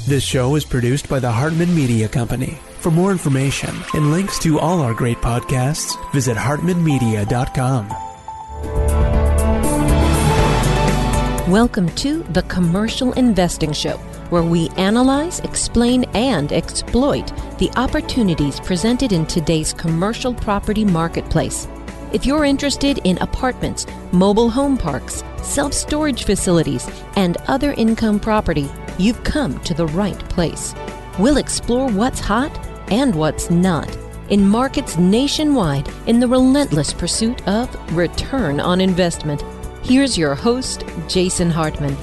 This show is produced by the Hartman Media Company. For more information and links to all our great podcasts, visit hartmanmedia.com. Welcome to The Commercial Investing Show, where we analyze, explain, and exploit the opportunities presented in today's commercial property marketplace. If you're interested in apartments, mobile home parks, self-storage facilities, and other income property, you've come to the right place. We'll explore what's hot and what's not in markets nationwide in the relentless pursuit of return on investment. Here's your host, Jason Hartman.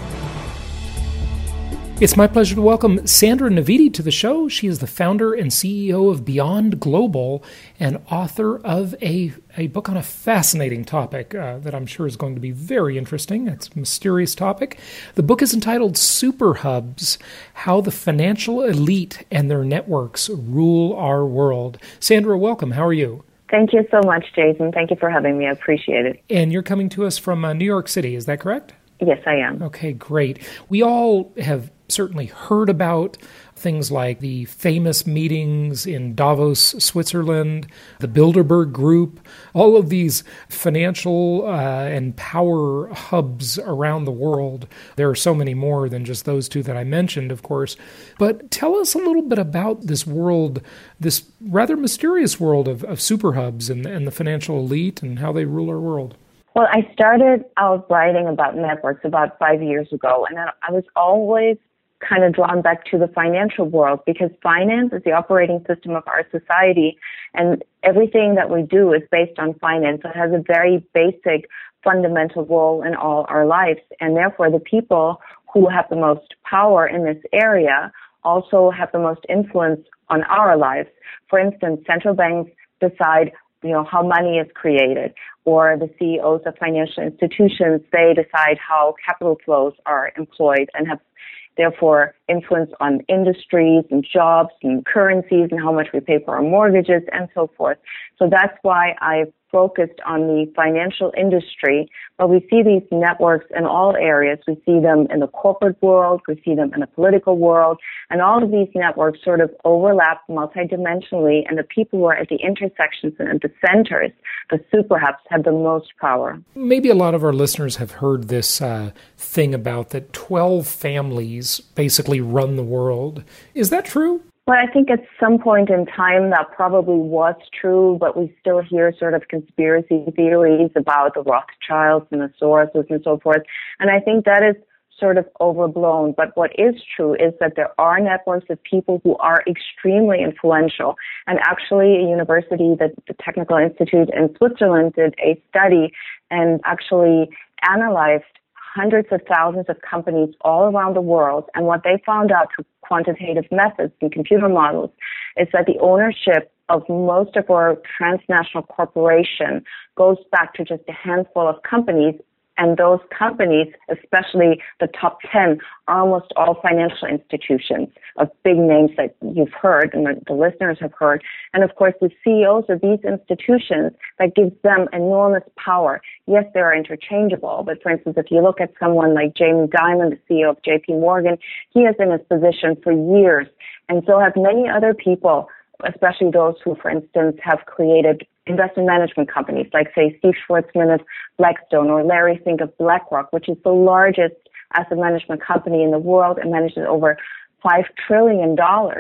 It's my pleasure to welcome Sandra Navidi to the show. She is the founder and CEO of Beyond Global and author of a book on a fascinating topic that I'm sure is going to be very interesting. It's a mysterious topic. The book is entitled Super Hubs: How the Financial Elite and Their Networks Rule Our World. Sandra, welcome. How are you? Thank you so much, Jason. Thank you for having me. I appreciate it. And you're coming to us from New York City, is that correct? Yes, I am. Okay, great. We all have certainly heard about things like the famous meetings in Davos, Switzerland, the Bilderberg Group, all of these financial and power hubs around the world. There are so many more than just those two that I mentioned, of course. But tell us a little bit about this world, this rather mysterious world of super hubs and the financial elite and how they rule our world. Well, I started out writing about networks about 5 years ago, and I was always kind of drawn back to the financial world because finance is the operating system of our society, and everything that we do is based on finance. It has a very basic fundamental role in all our lives, and therefore the people who have the most power in this area also have the most influence on our lives. For instance, central banks decide how money is created, or the CEOs of financial institutions, they decide how capital flows are employed and have therefore influence on industries and jobs and currencies and how much we pay for our mortgages and so forth. So that's why I focused on the financial industry, but we see these networks in all areas. We see them in the corporate world, we see them in the political world, and all of these networks sort of overlap multidimensionally, and the people who are at the intersections and at the centers, the super hubs, have the most power. Maybe a lot of our listeners have heard this thing about that 12 families basically run the world. Is that true? Well, I think at some point in time that probably was true, but we still hear sort of conspiracy theories about the Rothschilds and the Soroses and so forth. And I think that is sort of overblown. But what is true is that there are networks of people who are extremely influential. And actually, a university, the Technical Institute in Switzerland, did a study and actually analyzed hundreds of thousands of companies all around the world. And what they found out through quantitative methods and computer models is that the ownership of most of our transnational corporation goes back to just a handful of companies. And those companies, especially the top 10, are almost all financial institutions of big names that you've heard and the listeners have heard. And of course, the CEOs of these institutions, that gives them enormous power. Yes, they are interchangeable, but for instance, if you look at someone like Jamie Dimon, the CEO of JP Morgan, he has been in his position for years. And so have many other people, especially those who, for instance, have created investment management companies, like, say, Steve Schwarzman of Blackstone or Larry Fink of BlackRock, which is the largest asset management company in the world and manages over $5 trillion.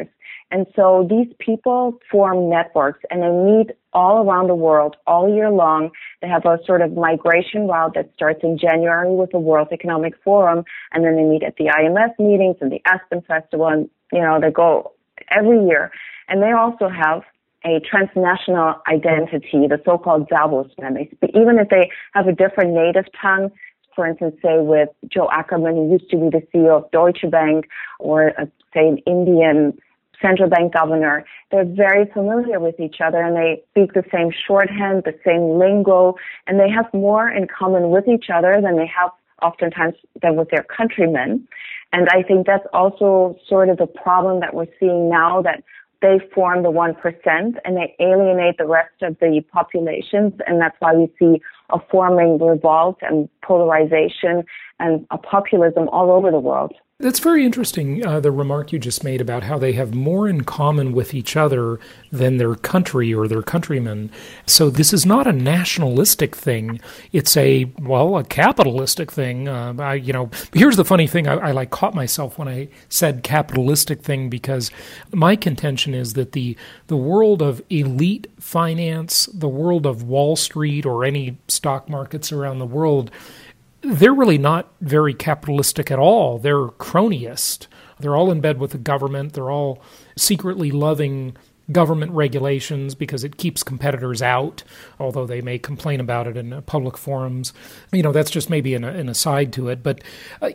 And so these people form networks, and they meet all around the world all year long. They have a sort of migration route that starts in January with the World Economic Forum, and then they meet at the IMF meetings and the Aspen Festival, and, they go every year. And they also have a transnational identity, the so-called Davos men. Even if they have a different native tongue, for instance, say with Joe Ackerman, who used to be the CEO of Deutsche Bank, or say an Indian central bank governor, they're very familiar with each other, and they speak the same shorthand, the same lingo, and they have more in common with each other than they have oftentimes than with their countrymen. And I think that's also sort of the problem that we're seeing now, that they form the 1% and they alienate the rest of the populations, and that's why we see a forming revolt and polarization and a populism all over the world. That's very interesting, the remark you just made about how they have more in common with each other than their country or their countrymen. So this is not a nationalistic thing. It's a capitalistic thing. Here's the funny thing. I caught myself when I said capitalistic thing, because my contention is that the world of elite finance, the world of Wall Street or any stock markets around the world, they're really not very capitalistic at all. They're cronyist. They're all in bed with the government. They're all secretly loving government regulations because it keeps competitors out, although they may complain about it in public forums. That's just maybe an aside to it. But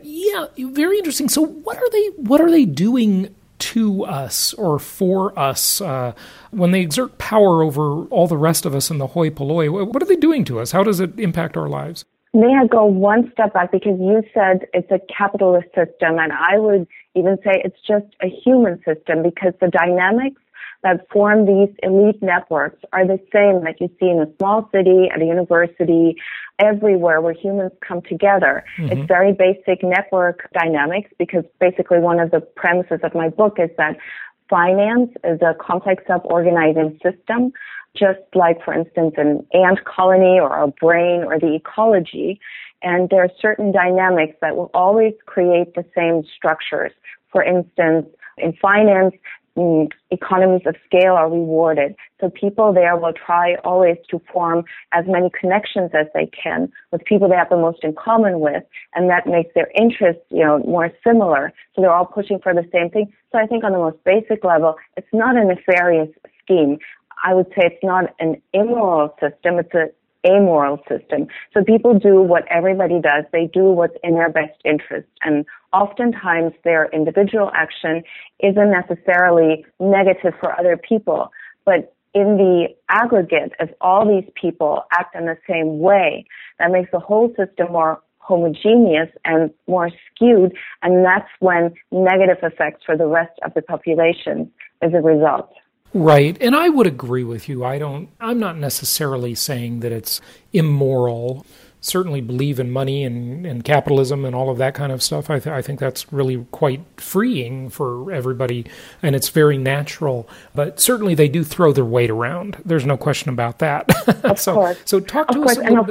very interesting. So what are they doing to us or for us when they exert power over all the rest of us in the hoi polloi? What are they doing to us? How does it impact our lives? May I go one step back, because you said it's a capitalist system, and I would even say it's just a human system, because the dynamics that form these elite networks are the same that you see in a small city, at a university, everywhere where humans come together. Mm-hmm. It's very basic network dynamics, because basically one of the premises of my book is that finance is a complex self-organizing system, just like, for instance, an ant colony or a brain or the ecology. And there are certain dynamics that will always create the same structures. For instance, in finance, economies of scale are rewarded. So people there will try always to form as many connections as they can with people they have the most in common with, and that makes their interests, more similar. So they're all pushing for the same thing. So I think on the most basic level, it's not a nefarious scheme. I would say it's not an immoral system, it's an amoral system. So people do what everybody does. They do what's in their best interest. And oftentimes their individual action isn't necessarily negative for other people. But in the aggregate, if all these people act in the same way, that makes the whole system more homogeneous and more skewed. And that's when negative effects for the rest of the population is a result. Right. And I would agree with you. I'm not necessarily saying that it's immoral. Certainly believe in money and capitalism and all of that kind of stuff. I think that's really quite freeing for everybody, and it's very natural. But certainly they do throw their weight around. There's no question about that. Of course. So talk to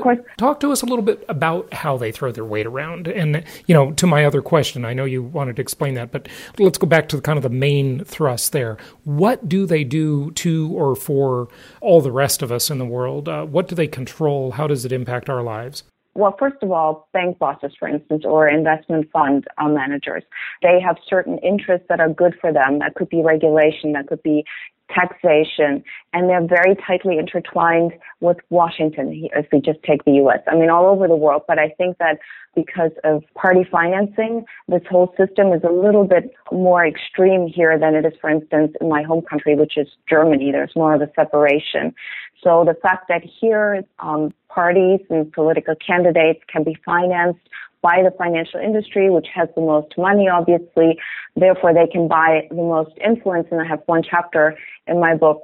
us a little bit about how they throw their weight around. And to my other question, I know you wanted to explain that, but let's go back to kind of the main thrust there. What do they do to or for all the rest of us in the world? What do they control? How does it impact our lives? Well, first of all, bank bosses, for instance, or investment fund managers, they have certain interests that are good for them. That could be regulation, that could be taxation, and they're very tightly intertwined with Washington, if we just take the U.S. I mean, all over the world. But I think that because of party financing, this whole system is a little bit more extreme here than it is, for instance, in my home country, which is Germany. There's more of a separation. So the fact that here parties and political candidates can be financed by the financial industry, which has the most money, obviously. Therefore, they can buy the most influence. And I have one chapter in my book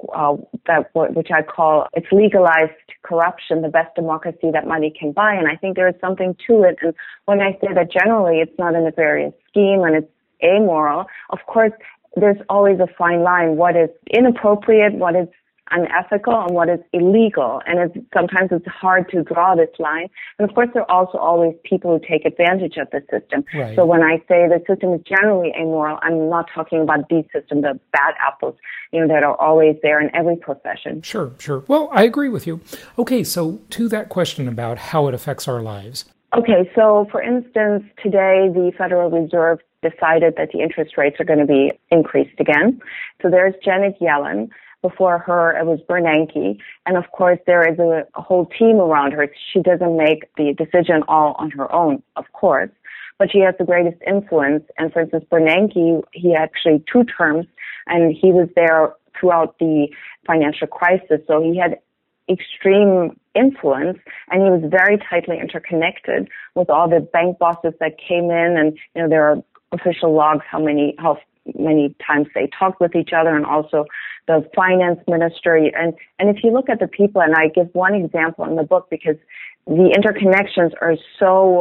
which I call "It's Legalized Corruption, the Best Democracy That Money Can Buy." And I think there is something to it. And when I say that generally it's not a nefarious scheme and it's amoral, of course, there's always a fine line. What is inappropriate, what is unethical, and what is illegal. And sometimes it's hard to draw this line. And of course, there are also always people who take advantage of the system. Right. So when I say the system is generally amoral, I'm not talking about the system, the bad apples, that are always there in every profession. Sure. Well, I agree with you. Okay, so to that question about how it affects our lives. Okay, so for instance, today the Federal Reserve decided that the interest rates are going to be increased again. So there's Janet Yellen. Before her, it was Bernanke. And of course, there is a whole team around her. She doesn't make the decision all on her own, of course, but she has the greatest influence. And for instance, Bernanke, he actually 2 terms, and he was there throughout the financial crisis. So he had extreme influence, and he was very tightly interconnected with all the bank bosses that came in. And, there are official logs how many times they talked with each other, and also the finance minister. And if you look at the people, and I give one example in the book because the interconnections are so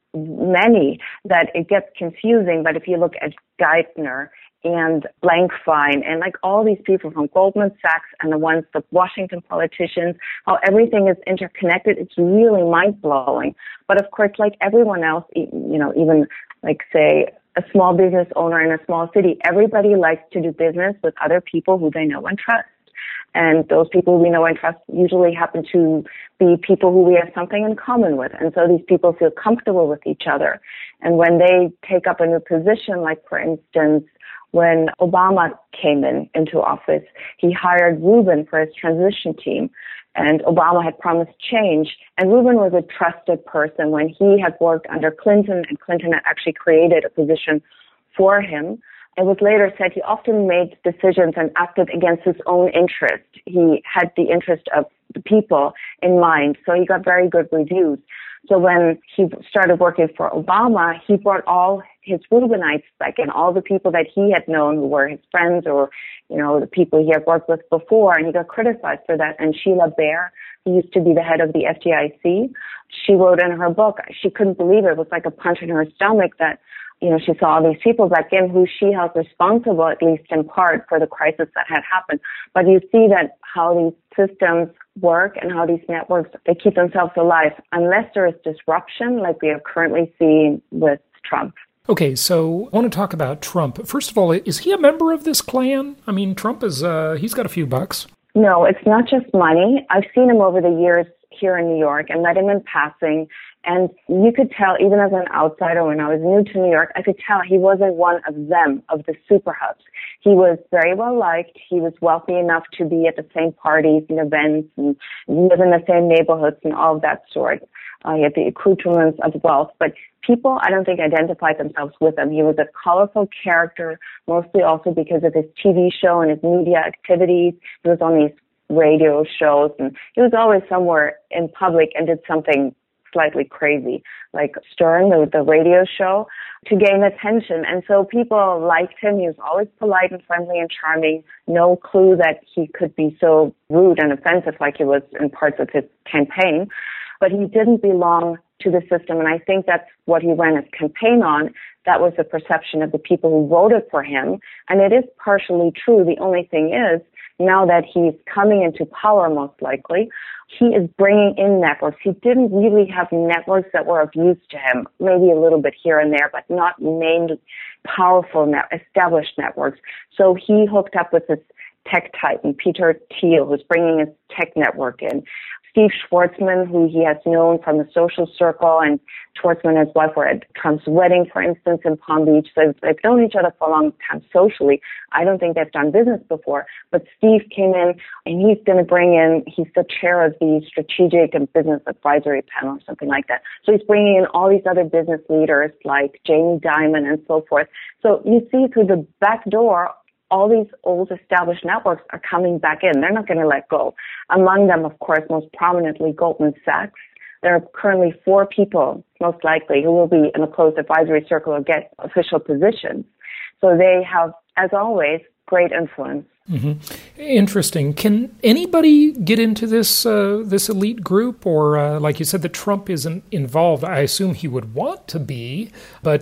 many that it gets confusing. But if you look at Geithner and Blankfein and like all these people from Goldman Sachs and the Washington politicians, how everything is interconnected, it's really mind-blowing. But of course, like everyone else, even like say a small business owner in a small city, everybody likes to do business with other people who they know and trust. And those people we know and trust usually happen to be people who we have something in common with. And so these people feel comfortable with each other. And when they take up a new position, like for instance, when Obama came into office, he hired Rubin for his transition team. And Obama had promised change. And Rubin was a trusted person when he had worked under Clinton, and Clinton had actually created a position for him. It was later said he often made decisions and acted against his own interest. He had the interest of the people in mind, so he got very good reviews. So when he started working for Obama, he brought all his Rubinites back in, all the people that he had known who were his friends or, the people he had worked with before, and he got criticized for that. And Sheila Bair, who used to be the head of the FDIC, she wrote in her book, she couldn't believe it. It was like a punch in her stomach that she saw all these people back in who she held responsible, at least in part, for the crisis that had happened. But you see that how these systems work and how these networks, they keep themselves alive unless there is disruption like we are currently seeing with Trump. Okay, so I want to talk about Trump. First of all, is he a member of this clan? I mean, Trump is, he's got a few bucks. No, it's not just money. I've seen him over the years here in New York and met him in passing. And you could tell, even as an outsider, when I was new to New York, I could tell he wasn't one of them, of the super hubs. He was very well liked. He was wealthy enough to be at the same parties and events and live in the same neighborhoods and all of that sort. He had the accoutrements of wealth. But people, I don't think, identified themselves with him. He was a colorful character, mostly also because of his TV show and his media activities. He was on these radio shows, and he was always somewhere in public and did something slightly crazy, like Stern, the radio show, to gain attention. And so people liked him. He was always polite and friendly and charming. No clue that he could be so rude and offensive like he was in parts of his campaign. But he didn't belong to the system. And I think that's what he ran his campaign on. That was the perception of the people who voted for him. And it is partially true. The only thing is, now that he's coming into power, most likely, he is bringing in networks. He didn't really have networks that were of use to him, maybe a little bit here and there, but not main powerful, established networks. So he hooked up with this tech titan, Peter Thiel, who's bringing his tech network in. Steve Schwarzman, who he has known from the social circle, and Schwarzman and his wife were at Trump's wedding, for instance, in Palm Beach. So they've known each other for a long time socially. I don't think they've done business before, but Steve came in and he's going to bring in, he's the chair of the Strategic and Business Advisory Panel or something like that. So he's bringing in all these other business leaders like Jamie Dimon and so forth. So you see through the back door, all these old established networks are coming back in. They're not going to let go. Among them, of course, most prominently Goldman Sachs. There are currently 4 people, most likely, who will be in a closed advisory circle or get official positions. So they have, as always, great influence. Mm-hmm. Interesting. Can anybody get into this this elite group, or like you said, that Trump isn't involved? I assume he would want to be, but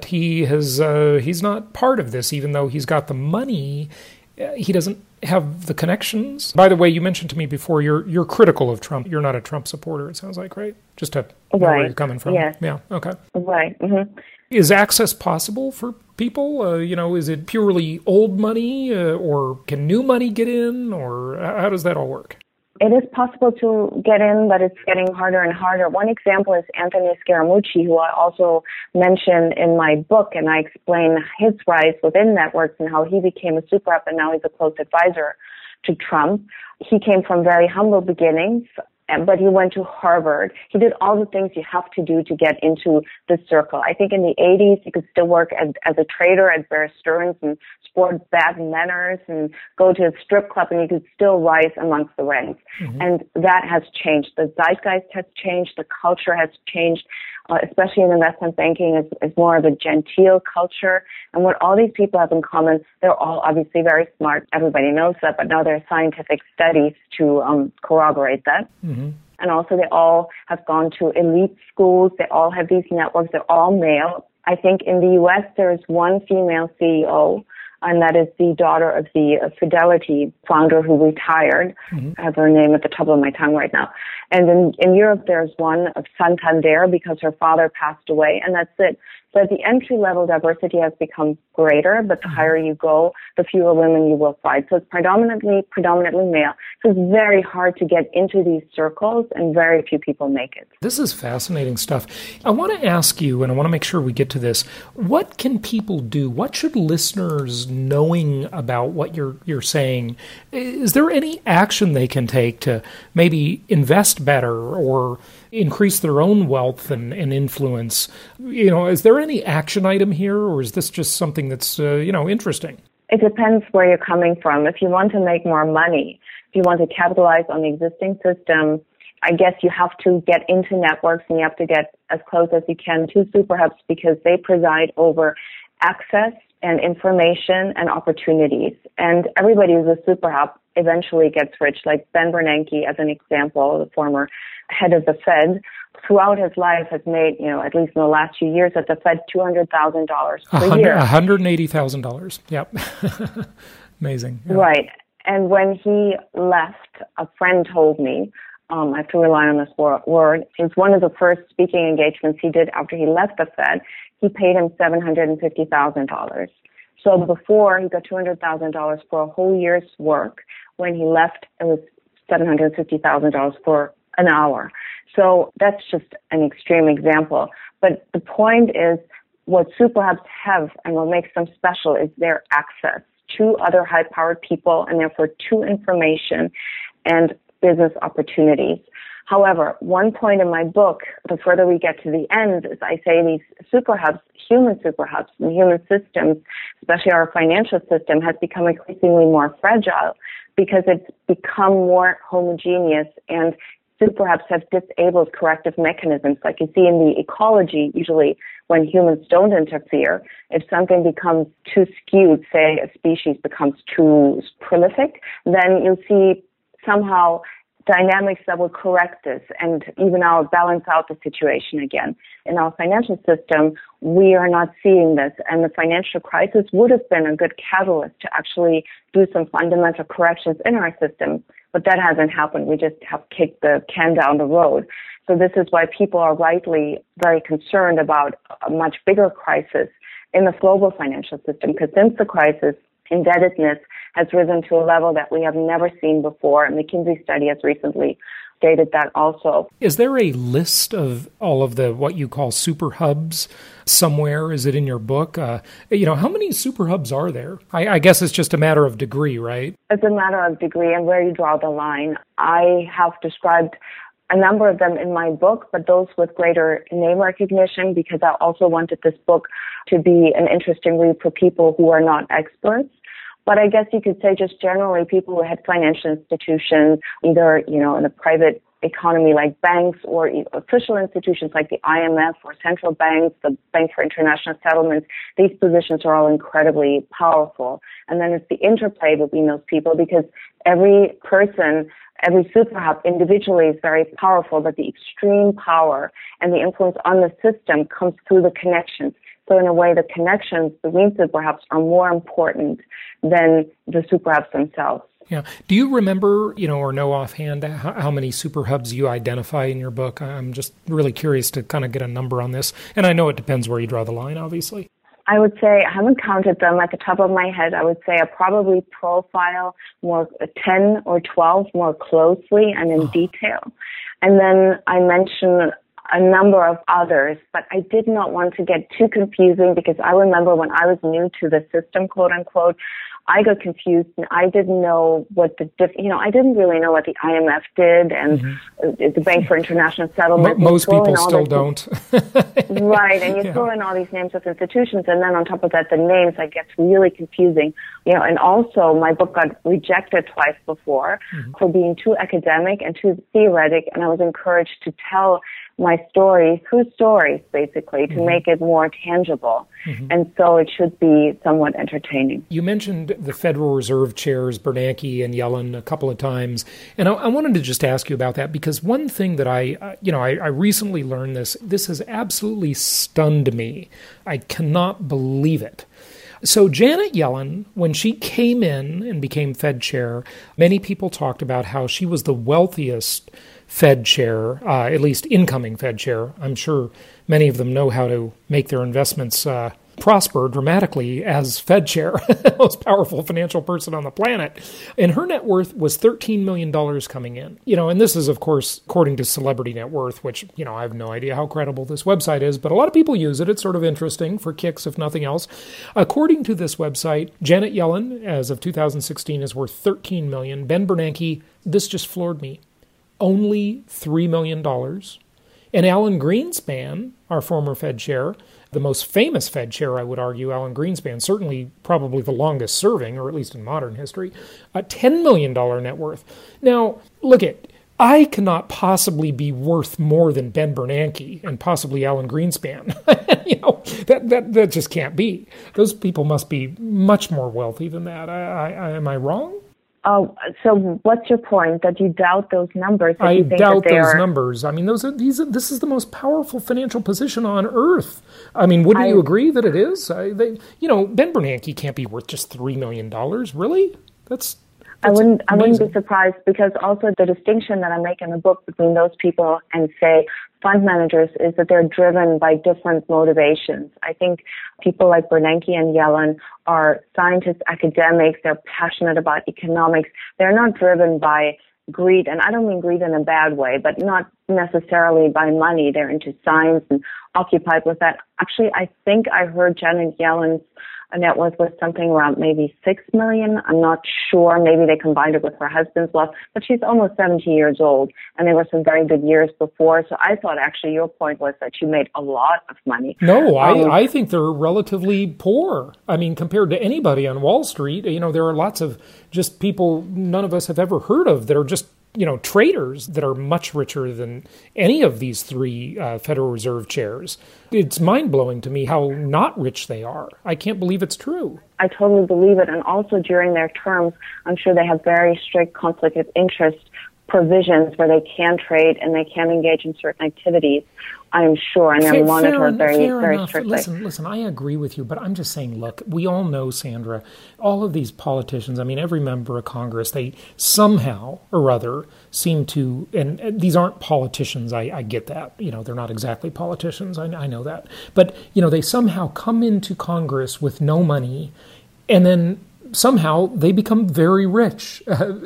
he's not part of this, even though he's got the money. He doesn't have the connections. By the way, you mentioned to me before you're critical of Trump. You're not a Trump supporter, it sounds like, right? Just to know where you're coming from. Yes. Yeah. Okay. Right. Mm-hmm. Is access possible for people? Is it purely old money, or can new money get in, or how does that all work? It is possible to get in, but it's getting harder and harder. One example is Anthony Scaramucci, who I also mentioned in my book, and I explain his rise within networks and how he became a super up, and now he's a close advisor to Trump. He came from very humble beginnings, but he went to Harvard. He did all the things you have to do to get into the circle. I think in the 80s, he could still work as a trader at Bear Stearns and sport bad manners and go to a strip club, and he could still rise amongst the ranks. Mm-hmm. And that has changed. The zeitgeist has changed. The culture has changed, especially in investment banking. It's more of a genteel culture. And what all these people have in common, they're all obviously very smart. Everybody knows that, but now there are scientific studies to corroborate that. Mm-hmm. And also they all have gone to elite schools. They all have these networks. They're all male. I think in the U.S. there's one female CEO, and that is the daughter of the Fidelity founder who retired. I have her name at the top of my tongue right now. And in Europe, there's one of Santander because her father passed away, and that's it. So at the entry-level, diversity has become greater, but the higher you go, the fewer women you will find. So it's predominantly male. So it's very hard to get into these circles, and very few people make it. This is fascinating stuff. I want to ask you, and I want to make sure we get to this, what can people do? What should listeners, knowing about what you're saying, is there any action they can take to maybe invest better or increase their own wealth and influence? Is there any action item here, or is this just something that's, interesting? It depends where you're coming from. If you want to make more money, if you want to capitalize on the existing system, I guess you have to get into networks and you have to get as close as you can to super hubs because they preside over access and information and opportunities. And everybody who's a super hub eventually gets rich, like Ben Bernanke, as an example, the former head of the Fed, throughout his life has made, at least in the last few years at the Fed, $200,000 per year. $180,000. Yep. Amazing. Yeah. Right. And when he left, a friend told me, I have to rely on this word, it's one of the first speaking engagements he did after he left the Fed, he paid him $750,000. So before, he got $200,000 for a whole year's work. When he left, it was $750,000 for an hour. So that's just an extreme example. But the point is, what super hubs have and what makes them special is their access to other high-powered people and therefore to information and business opportunities. However, one point in my book, the further we get to the end, is I say these super hubs, human super hubs and human systems, especially our financial system, has become increasingly more fragile because it's become more homogeneous, and super hubs have disabled corrective mechanisms. Like you see in the ecology, usually when humans don't interfere, if something becomes too skewed, say a species becomes too prolific, then you'll see somehow dynamics that will correct this and even out, balance out the situation again. In our financial system, we are not seeing this, and the financial crisis would have been a good catalyst to actually do some fundamental corrections in our system, but that hasn't happened. We just have kicked the can down the road. So this is why people are rightly very concerned about a much bigger crisis in the global financial system, because since the crisis, indebtedness has risen to a level that we have never seen before. A McKinsey study has recently stated that also. Is there a list of all of the what you call super hubs somewhere? Is it in your book? How many super hubs are there? I guess it's just a matter of degree, right? It's a matter of degree and where you draw the line. I have described a number of them in my book, but those with greater name recognition, because I also wanted this book to be an interesting read for people who are not experts. But I guess you could say just generally people who had financial institutions, either, in a private economy like banks or official institutions like the IMF or central banks, the Bank for International Settlements, these positions are all incredibly powerful. And then it's the interplay between those people, because every person, every super hub individually is very powerful, but the extreme power and the influence on the system comes through the connections. So in a way, the connections between super hubs are more important than the super hubs themselves. Yeah. Do you remember, or know offhand how many super hubs you identify in your book? I'm just really curious to kind of get a number on this. And I know it depends where you draw the line, obviously. I would say, I haven't counted them at the top of my head. I would say I probably profile more 10 or 12 more closely and in detail. And then I mention a number of others, but I did not want to get too confusing, because I remember when I was new to the system, quote unquote, I got confused and I didn't know what I didn't really know what the IMF did and the Bank for International Settlements. Most people still don't. Right, and you throw in all these names of institutions, and then on top of that, the names, that gets really confusing. And also my book got rejected twice before for being too academic and too theoretic, and I was encouraged to tell my story through stories, basically, to make it more tangible. And so it should be somewhat entertaining. You mentioned the Federal Reserve chairs, Bernanke and Yellen, a couple of times. And I wanted to just ask you about that, because one thing that I recently learned this has absolutely stunned me. I cannot believe it. So Janet Yellen, when she came in and became Fed chair, many people talked about how she was the wealthiest Fed chair, at least incoming Fed chair. I'm sure many of them know how to make their investments prosper dramatically as Fed chair, most powerful financial person on the planet. And her net worth was $13 million coming in. And this is, of course, according to Celebrity Net Worth, which, I have no idea how credible this website is, but a lot of people use it. It's sort of interesting for kicks, if nothing else. According to this website, Janet Yellen, as of 2016, is worth $13 million. Ben Bernanke, this just floored me, only $3 million. And Alan Greenspan, our former Fed chair, the most famous Fed chair, I would argue, Alan Greenspan, certainly probably the longest serving, or at least in modern history, a $10 million net worth. Now, look I cannot possibly be worth more than Ben Bernanke and possibly Alan Greenspan. That just can't be. Those people must be much more wealthy than that. Am I wrong? Oh, so what's your point? That you doubt those numbers? I doubt those numbers. I mean, this is the most powerful financial position on earth. I mean, wouldn't you agree that it is? Ben Bernanke can't be worth just $3 million. Really? I wouldn't be surprised, because also the distinction that I make in the book between those people and, say, fund managers is that they're driven by different motivations. I think people like Bernanke and Yellen are scientists, academics, they're passionate about economics. They're not driven by greed, and I don't mean greed in a bad way, but not necessarily by money. They're into science and occupied with that. Actually, I think I heard Janet Yellen's net worth was something around maybe $6 million. I'm not sure. Maybe they combined it with her husband's wealth, but she's almost 70 years old, and there were some very good years before. So I thought actually your point was that she made a lot of money. No, I think they're relatively poor. I mean, compared to anybody on Wall Street, there are lots of just people none of us have ever heard of that are just traders that are much richer than any of these three Federal Reserve chairs. It's mind-blowing to me how not rich they are. I can't believe it's true. I totally believe it. And also during their terms, I'm sure they have very strict conflict of interest provisions where they can trade and they can engage in certain activities, I'm sure, and they're monitored very strictly. Listen, I agree with you, but I'm just saying, look, we all know, Sandra, all of these politicians, I mean, every member of Congress, they somehow or other seem to, and these aren't politicians, I get that, they're not exactly politicians, I know that, but, they somehow come into Congress with no money, and then somehow they become very rich,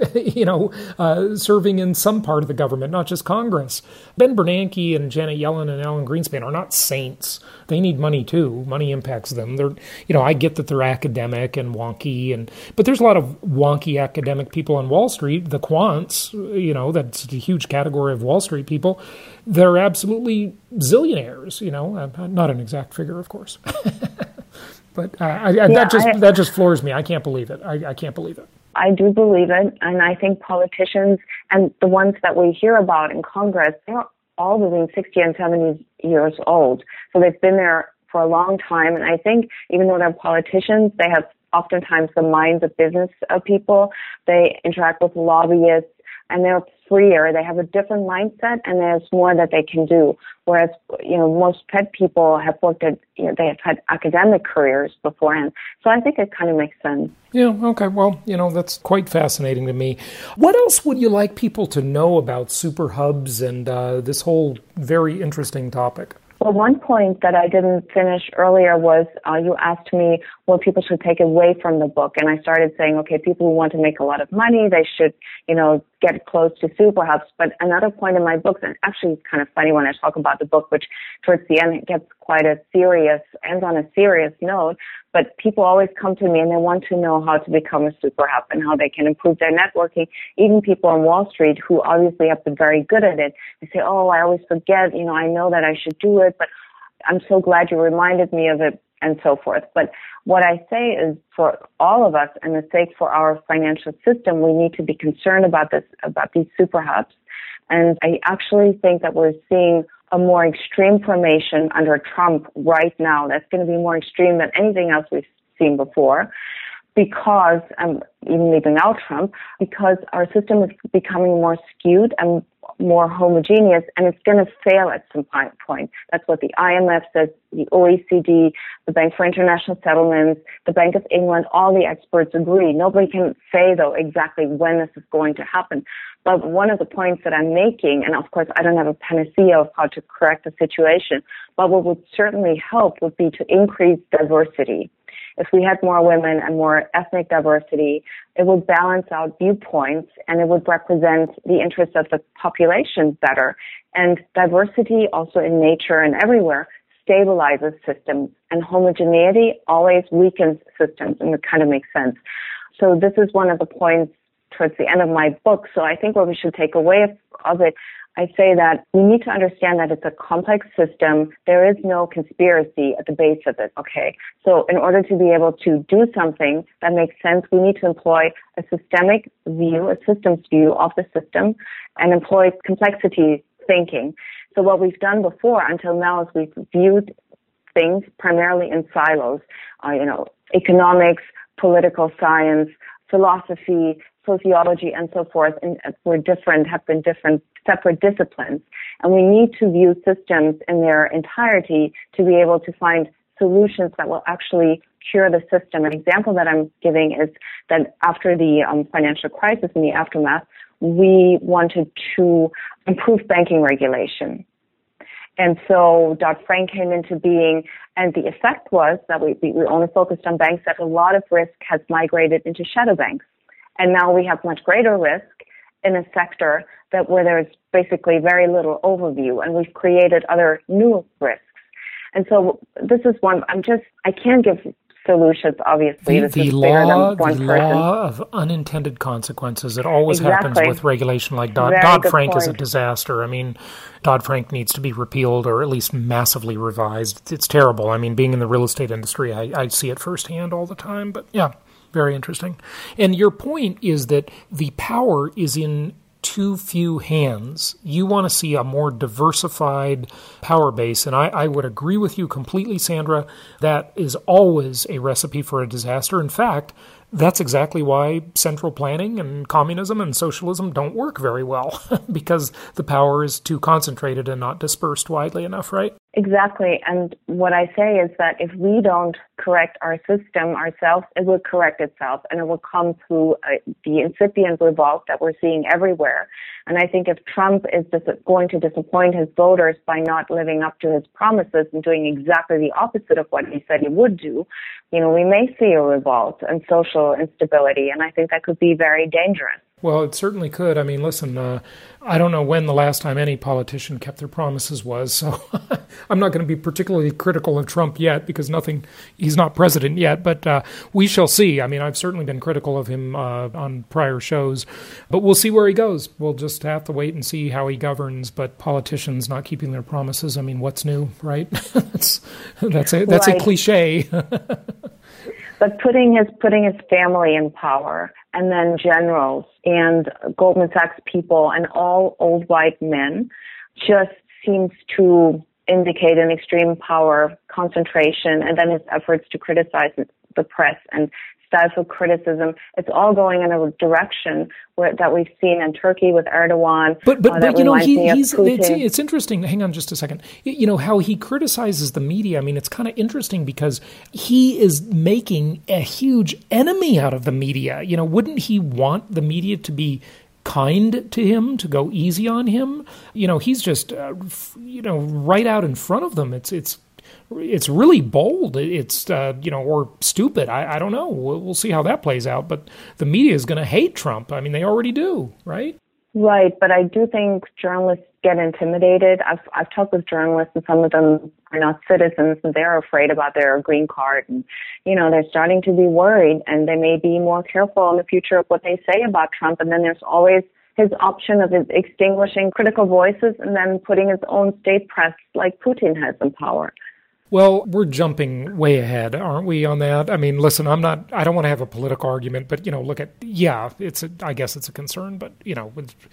serving in some part of the government, not just Congress. Ben Bernanke and Janet Yellen and Alan Greenspan are not saints. They need money too. Money impacts them. They're, I get that they're academic and wonky, but there's a lot of wonky academic people on Wall Street, the quants, that's a huge category of Wall Street people. They're absolutely zillionaires, not an exact figure, of course. But that just floors me. I can't believe it. I can't believe it. I do believe it, and I think politicians and the ones that we hear about in Congress, they're all between 60 and 70 years old. So they've been there for a long time, and I think even though they're politicians, they have oftentimes the minds of business people. They interact with lobbyists, and they're freer. They have a different mindset, and there's more that they can do. Whereas, most Fed people have worked at, they have had academic careers beforehand. So I think it kind of makes sense. Yeah, okay. Well, that's quite fascinating to me. What else would you like people to know about super hubs and this whole very interesting topic? Well, one point that I didn't finish earlier was you asked me what people should take away from the book. And I started saying, okay, people who want to make a lot of money, they should, get close to super hubs. But another point in my book, and actually it's kind of funny when I talk about the book, which towards the end it gets quite ends on a serious note. But people always come to me and they want to know how to become a super hub and how they can improve their networking. Even people on Wall Street who obviously have been very good at it, they say, oh, I always forget, I know that I should do it, but I'm so glad you reminded me of it, and so forth. But what I say is for all of us and the sake for our financial system, we need to be concerned about these super hubs. And I actually think that we're seeing a more extreme formation under Trump right now. That's going to be more extreme than anything else we've seen before. because, even leaving out Trump, because our system is becoming more skewed and more homogeneous, and it's going to fail at some point. That's what the IMF says, the OECD, the Bank for International Settlements, the Bank of England, all the experts agree. Nobody can say, though, exactly when this is going to happen. But one of the points that I'm making, and of course I don't have a panacea of how to correct the situation, but what would certainly help would be to increase diversity. If we had more women and more ethnic diversity, it would balance out viewpoints and it would represent the interests of the population better. And diversity also in nature and everywhere stabilizes systems, and homogeneity always weakens systems, and it kind of makes sense. So this is one of the points towards the end of my book. So I think what we should take away of it, I say that we need to understand that it's a complex system. There is no conspiracy at the base of it, okay? So in order to be able to do something that makes sense, we need to employ a systemic view, a systems view of the system, and employ complexity thinking. So what we've done before until now is we've viewed things primarily in silos, economics, political science, philosophy, sociology, and so forth, and have been different separate disciplines. And we need to view systems in their entirety to be able to find solutions that will actually cure the system. An example that I'm giving is that after the financial crisis, in the aftermath, we wanted to improve banking regulation. And so Dodd-Frank came into being, and the effect was that we only focused on banks that a lot of risk has migrated into shadow banks. And now we have much greater risk in a sector where there's basically very little overview, and we've created other new risks. And so this is one, I can't give solutions, obviously. The law of unintended consequences. It always happens with regulation like Dodd-Frank is a disaster. I mean, Dodd-Frank needs to be repealed or at least massively revised. It's terrible. I mean, being in the real estate industry, I see it firsthand all the time. But yeah, very interesting. And your point is that the power is in too few hands. You want to see a more diversified power base, and I would agree with you completely, Sandra. That is always a recipe for a disaster. In fact, that's exactly why central planning and communism and socialism don't work very well, because the power is too concentrated and not dispersed widely enough, right? Exactly. And what I say is that if we don't correct our system ourselves, it will correct itself, and it will come through the incipient revolt that we're seeing everywhere. And I think if Trump is going to disappoint his voters by not living up to his promises and doing exactly the opposite of what he said he would do, we may see a revolt and social instability, and I think that could be very dangerous. Well, it certainly could. I mean, listen, I don't know when the last time any politician kept their promises was, so I'm not going to be particularly critical of Trump yet because he's not president yet, but we shall see. I mean, I've certainly been critical of him on prior shows, but we'll see where he goes. We'll just have to wait and see how he governs, but politicians not keeping their promises, I mean, what's new, right? that's a cliche. But putting his family in power, and then generals and Goldman Sachs people and all old white men just seems to indicate an extreme power concentration, and then his efforts to criticize the press and stifle criticism. It's all going in a direction that we've seen in Turkey with Erdogan. But it's interesting. Hang on just a second. How he criticizes the media. I mean, it's kind of interesting because he is making a huge enemy out of the media. Wouldn't he want the media to be kind to him, to go easy on him? He's just, right out in front of them. It's really bold. It's, or stupid. I don't know. We'll see how that plays out. But the media is going to hate Trump. I mean, they already do, right? Right. But I do think journalists get intimidated. I've talked with journalists, and some of them are not citizens, and they're afraid about their green card. And, they're starting to be worried, and they may be more careful in the future of what they say about Trump. And then there's always his option of extinguishing critical voices and then putting his own state press like Putin has in power. Well, we're jumping way ahead, aren't we, on that? I mean, listen, I don't want to have a political argument, but, I guess it's a concern, but,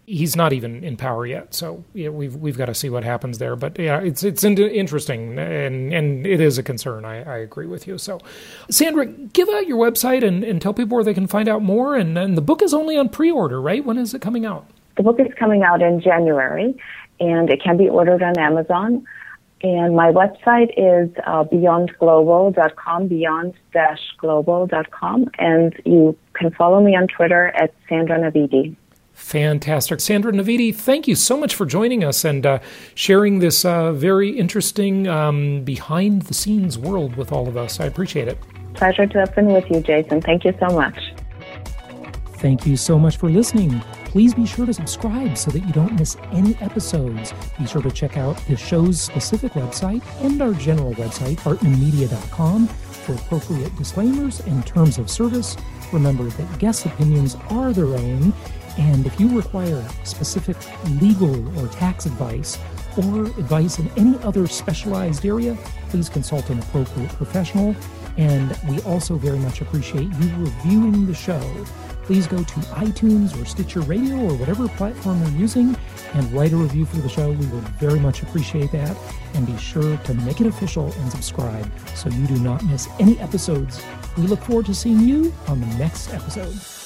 He's not even in power yet, so we've got to see what happens there. But yeah, it's interesting, and it is a concern. I agree with you. So, Sandra, give out your website and tell people where they can find out more. And the book is only on pre-order, right? When is it coming out? The book is coming out in January, and it can be ordered on Amazon. And my website is beyondglobal.com, beyond-global.com, and you can follow me on Twitter at Sandra Navidi. Fantastic. Sandra Navidi, thank you so much for joining us and sharing this very interesting behind-the-scenes world with all of us. I appreciate it. Pleasure to have been with you, Jason. Thank you so much. Thank you so much for listening. Please be sure to subscribe so that you don't miss any episodes. Be sure to check out the show's specific website and our general website, hartmanmedia.com, for appropriate disclaimers and terms of service. Remember that guest opinions are their own, and if you require specific legal or tax advice or advice in any other specialized area, please consult an appropriate professional. And we also very much appreciate you reviewing the show. Please go to iTunes or Stitcher Radio or whatever platform you're using and write a review for the show. We would very much appreciate that. And be sure to make it official and subscribe so you do not miss any episodes. We look forward to seeing you on the next episode.